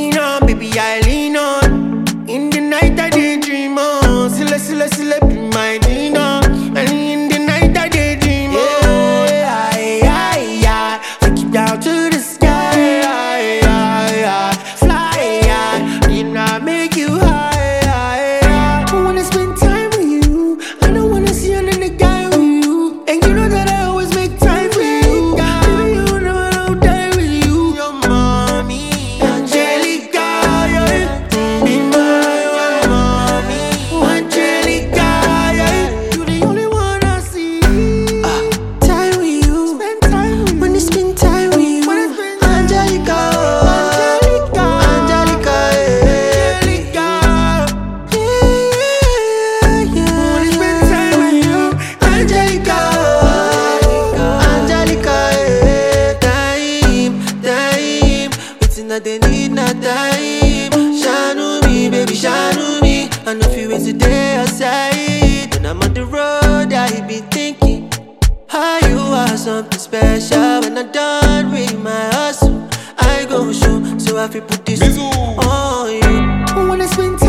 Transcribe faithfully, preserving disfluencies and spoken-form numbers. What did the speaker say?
lean on, baby, I lean on. In the night I daydream on. Silla, silla, silla, be my dinner. And in the night I daydream on. Yeah, yeah, yeah. Take you down to the sky. Yeah, yeah, yeah. Fly, yeah. You know I make you high. Yeah, yeah. I wanna spend time with you. I don't wanna see another guy with you. And you know that I always make time for you. Baby, you know I don't die with you. Your mommy, Angelica, yeah. Be my your mommy, Angelica, yeah. You the only one I see. Uh, time with you. Spend time with you. When you spend time with you. Angelica, Angelica, Angelica, yeah. Angelica. Yeah, yeah, when you spend time with you. Angelica, Angelica, yeah. Time, time. Waiting that they need na time. Shine me, baby, shine me. I know if you waste a day outside. When I'm on the road, I be thinking how you are something special. When I'm done with my hustle, I go show. So I feel put this Mizzou. on you. I wanna spend